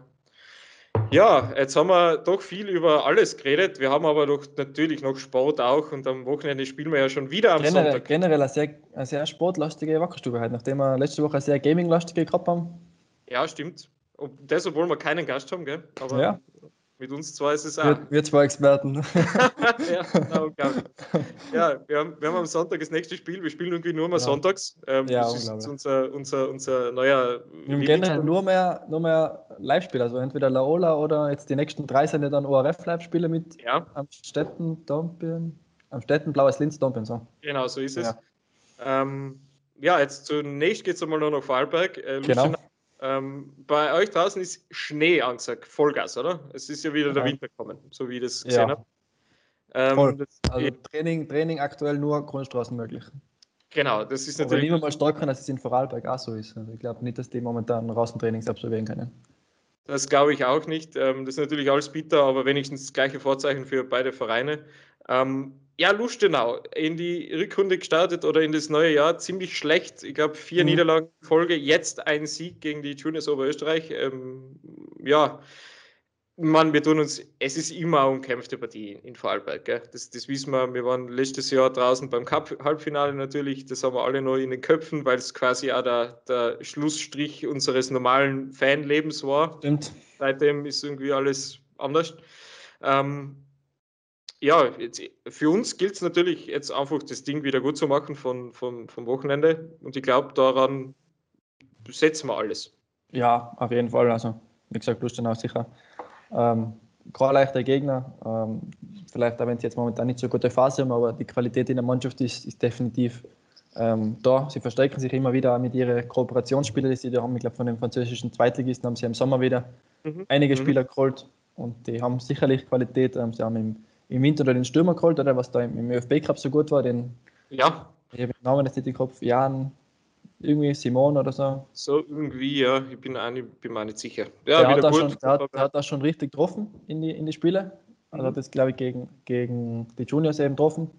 Ja, jetzt haben wir doch viel über alles geredet. Wir haben aber doch natürlich noch Sport auch und am Wochenende spielen wir ja schon wieder am generell, Sonntag. Generell eine sehr, eine sehr sportlastige Wackerstube heute, nachdem wir letzte Woche eine sehr gaminglastige gehabt haben. Ja, stimmt. Und das, obwohl wir keinen Gast haben, gell? Aber ja. Mit uns zwei ist es auch. Wir, wir zwei Experten. ja, genau, ja wir, haben, wir haben am Sonntag das nächste Spiel. Wir spielen irgendwie nur mal ja. sonntags. Ähm, ja, das ist unser, unser, unser neuer. Wir haben generell nur mehr, nur mehr Live-Spiele. Also entweder Laola oder jetzt die nächsten drei sind ja dann O R F-Live-Spiele mit ja. Amstetten, Dompen, Amstetten, Blaues Linz, Dompen. So. Genau, so ist es. Ja, ähm, ja jetzt zunächst geht es einmal noch nach Vorarlberg. Äh, genau. Ähm, bei euch draußen ist Schnee angesagt, Vollgas, oder? Es ist ja wieder der Ja. Winter gekommen, so wie ich das gesehen Ja, habe. Ähm, voll. das, Also Training, Training aktuell nur Kunststraßen möglich. genau, das ist Aber natürlich. nicht mal stark, dass es in Vorarlberg auch so ist. Also ich glaube nicht, dass die momentan Rasentrainings absolvieren können. Das glaube ich auch nicht. Ähm, das ist natürlich alles bitter, aber wenigstens das gleiche Vorzeichen für beide Vereine. Ähm, ja, Lustenau in die Rückrunde gestartet oder in das neue Jahr ziemlich schlecht. Ich glaube, vier Mhm. Niederlagen in Folge, jetzt ein Sieg gegen die Juniors Oberösterreich. Ähm, ja, Mann, wir tun uns, es ist immer eine umkämpfte Partie in Vorarlberg. Gell? Das, das wissen wir. Wir waren letztes Jahr draußen beim Cup-Halbfinale natürlich. Das haben wir alle noch in den Köpfen, weil es quasi auch der, der Schlussstrich unseres normalen Fanlebens war. Stimmt. Seitdem ist irgendwie alles anders. Ähm, ja, jetzt, für uns gilt es natürlich jetzt einfach, das Ding wieder gut zu machen von, von, vom Wochenende. Und ich glaube, daran setzen wir alles. Ja, auf jeden Fall. Also, wie gesagt, Lustenau sicher. Ähm, kein leichter Gegner. Ähm, vielleicht auch wenn sie jetzt momentan nicht so eine gute Phase haben, aber die Qualität in der Mannschaft ist, ist definitiv ähm, da. Sie verstärken sich immer wieder mit ihren Kooperationsspielern, die sie da haben. Ich glaube, von den französischen Zweitligisten haben sie im Sommer wieder Mhm. einige Mhm. Spieler geholt und die haben sicherlich Qualität. Ähm, sie haben im, im Winter den Stürmer geholt, oder was da im, im ÖFB Cup so gut war, den, Ja, ich habe den Namen jetzt nicht im Kopf, Jan, irgendwie Simon oder so. so irgendwie, ja, ich bin, auch nicht, bin mir auch nicht sicher. Ja, Der hat wieder da gut. schon, der hat, der hat da schon richtig getroffen in die, in die Spiele. Also hat Mhm. das, glaube ich, gegen, gegen die Juniors eben getroffen.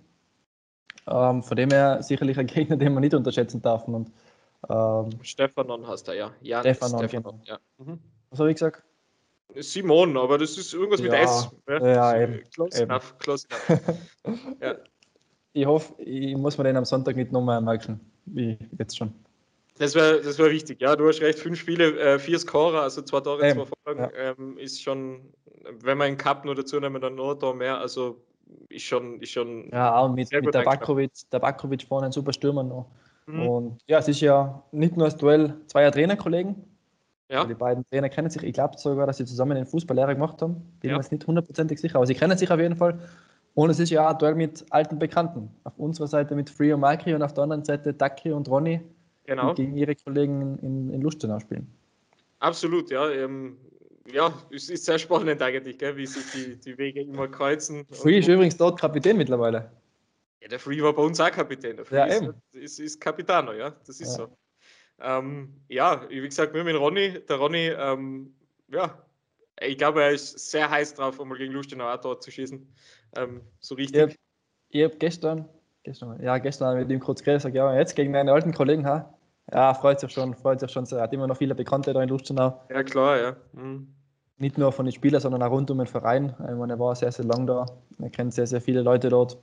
Ähm, von dem her sicherlich ein Gegner, den man nicht unterschätzen darf. Und ähm, Stefanon hast du, ja. Jan Stefanon, Stefanon, genau. ja. Mhm. Was habe ich gesagt? Simon, aber das ist irgendwas mit Ja, S. Ja. ja, eben. Close eben. enough, close enough. Ja. Ich hoffe, ich muss mir den am Sonntag nicht nochmal merken, wie jetzt schon. Das wäre das wär wichtig, ja. Du hast recht, fünf Spiele, äh, vier Scorer, also zwei Tore, zwei Eben. Vorlagen, Ja. ähm, ist schon, wenn wir einen Cup nur dazu nehmen, dann noch da mehr, also ist schon, ist schon Ja, auch mit, sehr mit gut der eingeschlagen. Bakovic, der Bakovic vorne ein super Stürmer noch. Mhm. Und ja, es ist ja nicht nur das Duell zweier Trainerkollegen, also die Ja, beiden Trainer kennen sich. Ich glaube sogar, dass sie zusammen den Fußballlehrer gemacht haben. Bin mir ja, jetzt nicht hundertprozentig sicher, aber sie kennen sich auf jeden Fall. Und es ist ja auch ein Duell mit alten Bekannten. Auf unserer Seite mit Free und Mikey und auf der anderen Seite Daki und Ronny, die genau. gegen ihre Kollegen in, in Lustenau spielen. Absolut, ja. Ähm, ja, es ist sehr spannend eigentlich, gell, wie sich die, die Wege immer kreuzen. Free Und, ist und übrigens dort Kapitän mittlerweile. ja, der Free war bei uns auch Kapitän. Der Free Ja, ist, eben. ist, ist Capitano, ja, das ist Ja. so. Ähm, ja, wie gesagt, wir mit Ronny, der Ronny, ähm, ja, ich glaube, er ist sehr heiß drauf, einmal gegen Lustenau auch dort zu schießen. Ähm, so Ich habe richtig. hab gestern, gestern, ja, gestern mit ihm kurz geredet, sag, ja, jetzt gegen meine alten Kollegen, ha? Ja, freut sich schon, freut sich schon sehr. Er hat immer noch viele Bekannte da in Lustenau. Ja, klar, ja. Mhm. Nicht nur von den Spielern, sondern auch rund um den Verein. Ich meine, er war sehr, sehr lang da. Er kennt sehr, sehr viele Leute dort.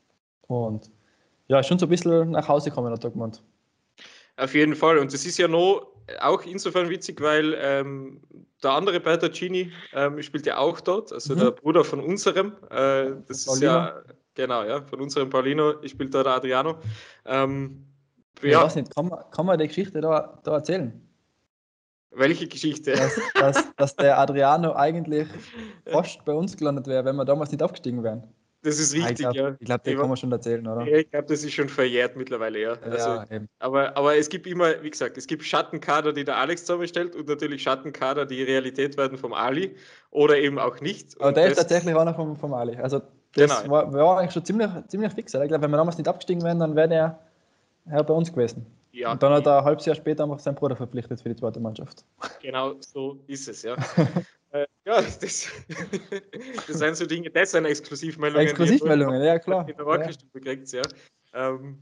Und ja, schon so ein bisschen nach Hause kommen, hat er gemeint. Auf jeden Fall. Und das ist ja noch auch insofern witzig, weil ähm, der andere Peter Gini ähm, spielt ja auch dort, also der Mhm. Bruder von unserem. Äh, das ist Paulino? ja, genau, ja, von unserem Paulino spielt da der Adriano. Ähm, Ich weiß ja, nicht, kann man, kann man die Geschichte da, da erzählen? welche Geschichte? Dass, dass, dass der Adriano eigentlich fast bei uns gelandet wäre, wenn wir damals nicht aufgestiegen wären. Das ist Ah, ich richtig, glaube, ja. ich glaub, den Ich, kann man schon erzählen, oder? ich glaube, das ist schon verjährt mittlerweile, ja. Also, Ja, eben. aber, aber es gibt immer, wie gesagt, es gibt Schattenkader, die der Alex zusammenstellt und natürlich Schattenkader, die Realität werden vom Ali oder eben auch nicht. Aber Und der ist das, tatsächlich auch noch vom, vom Ali. Also genau, das war, war eigentlich schon ziemlich, ziemlich fix. Ich glaube, wenn wir damals nicht abgestiegen wären, dann wäre der ja, bei uns gewesen. ja, Und dann hat ich, er ein halbes Jahr später einfach seinen Bruder verpflichtet für die zweite Mannschaft. genau so ist es, ja. Äh, ja, das, das sind so Dinge, das sind Exklusivmeldungen, die ihr nur Exklusivmeldungen, ja in klar. der Ja. Orchestrstube kriegt, ja. Ähm,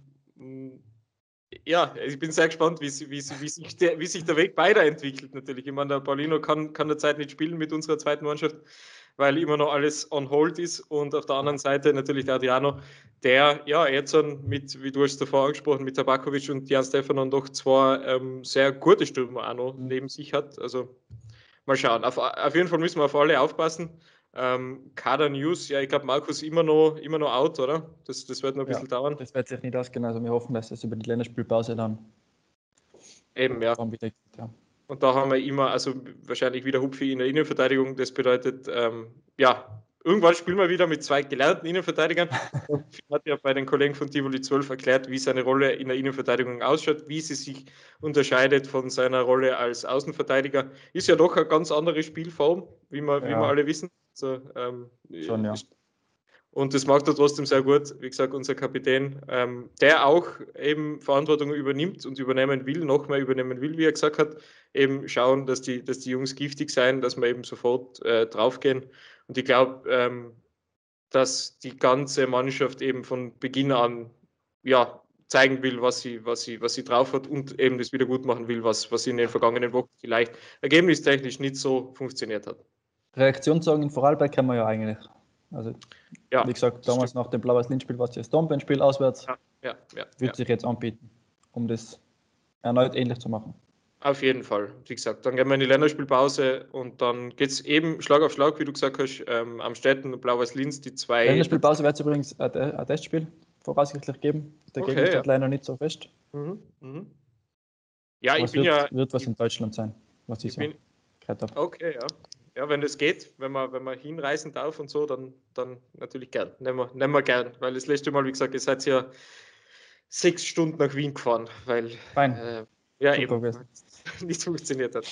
ja, ich bin sehr gespannt, wie, wie, wie, sich der, wie sich der Weg weiterentwickelt natürlich. Ich meine, der Paulino kann, kann derzeit nicht spielen mit unserer zweiten Mannschaft, weil immer noch alles on hold ist. Und auf der anderen Seite natürlich der Adriano, der ja jetzt mit, wie du es davor angesprochen, mit Tabakovic und Jan Stefanon doch zwei ähm, sehr gute Stürmer auch noch neben sich hat. Also mal schauen. Auf, auf jeden Fall müssen wir auf alle aufpassen. Ähm, Kader News, ja, ich glaube, Markus immer noch, immer noch out, oder? Das, das wird noch ein Ja, bisschen dauern. das wird sich nicht ausgehen. Also wir hoffen, dass es über die Länderspielpause dann, Eben, ja. dann wieder geht. Ja. Und da haben wir immer, also wahrscheinlich wieder Hupfi in der Innenverteidigung. Das bedeutet, ähm, ja, irgendwann spielen wir wieder mit zwei gelernten Innenverteidigern. Und hat ja bei den Kollegen von Tivoli zwölf erklärt, wie seine Rolle in der Innenverteidigung ausschaut, wie sie sich unterscheidet von seiner Rolle als Außenverteidiger. Ist ja doch eine ganz andere Spielform, wie wir, ja. wie wir alle wissen. Also, ähm, Schon, ja. Und das macht er trotzdem sehr gut. Wie gesagt, unser Kapitän, ähm, der auch eben Verantwortung übernimmt und übernehmen will, noch mehr übernehmen will, wie er gesagt hat, eben schauen, dass die, dass die Jungs giftig sein, dass wir eben sofort äh, draufgehen. Und ich glaube, ähm, dass die ganze Mannschaft eben von Beginn an ja, zeigen will, was sie, was, sie, was sie drauf hat und eben das wieder gut machen will, was, was in den vergangenen Wochen vielleicht ergebnistechnisch nicht so funktioniert hat. Reaktionssorgen in Vorarlberg kennen wir ja eigentlich. Also, ja, wie gesagt, damals nach dem Blaues-Linz-Spiel war es das Dornbirn-Spiel auswärts. Ja, ja, ja, Würde ja. sich jetzt anbieten, um das erneut ähnlich zu machen. Auf jeden Fall, wie gesagt. Dann gehen wir in die Länderspielpause und dann geht es eben Schlag auf Schlag, wie du gesagt hast, ähm, Amstetten und Blau-Weiß-Linz, die zwei. Länderspielpause wird es übrigens ein, ein Testspiel voraussichtlich geben. Der Okay, Gegner steht ja. leider nicht so fest. Mhm, mhm. Ja, Aber ich es bin wird, ja. wird was ich, in Deutschland sein, was ich, ich so bin, gehört habe. Okay, ja. Ja, wenn das geht, wenn man, wenn man hinreisen darf und so, dann, dann natürlich gern. Nehmen wir, nehmen wir gern, weil das letzte Mal, wie gesagt, ihr seid ja sechs Stunden nach Wien gefahren, weil Fein. Äh, ja, Super eben gewesen. nicht funktioniert hat.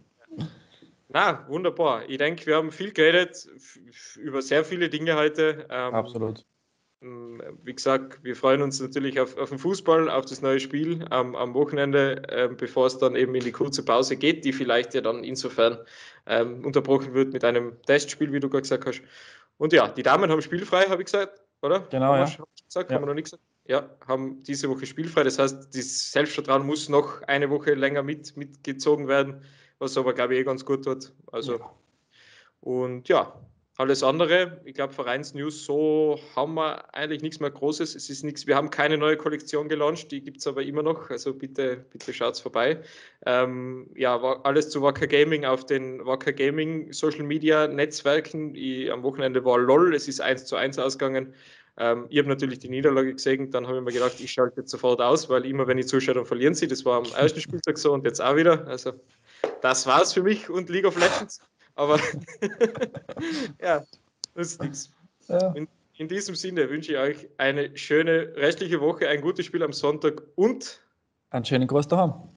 Na, wunderbar. Ich denke, wir haben viel geredet über sehr viele Dinge heute. Ähm, Absolut. Wie gesagt, wir freuen uns natürlich auf, auf den Fußball, auf das neue Spiel ähm, am Wochenende, äh, bevor es dann eben in die kurze Pause geht, die vielleicht ja dann insofern ähm, unterbrochen wird mit einem Testspiel, wie du gerade gesagt hast. Und ja, die Damen haben spielfrei, habe ich gesagt, oder? Genau, haben ja. wir gesagt, ja. Haben wir noch nicht gesagt? Ja, haben diese Woche spielfrei. Das heißt, das Selbstvertrauen muss noch eine Woche länger mit, mitgezogen werden, was aber, glaube ich, eh ganz gut tut. Also, ja. Und ja, alles andere, ich glaube, Vereinsnews, so haben wir eigentlich nichts mehr Großes. Es ist nichts, wir haben keine neue Kollektion gelauncht, die gibt es aber immer noch, also bitte, bitte schaut vorbei. Ähm, ja, alles zu Wacker Gaming auf den Wacker Gaming Social Media Netzwerken. Ich, am Wochenende war LOL, es ist eins zu eins ausgegangen. Ähm, ich habe natürlich die Niederlage gesehen, dann habe ich mir gedacht, ich schalte jetzt sofort aus, weil immer, wenn ich zuschaue, dann verlieren sie. Das war am ersten Spieltag so und jetzt auch wieder. Also, das war's für mich und League of Legends. Aber ja, das ist nichts. Ja. In, in diesem Sinne wünsche ich euch eine schöne restliche Woche, ein gutes Spiel am Sonntag und einen schönen Gruß daheim.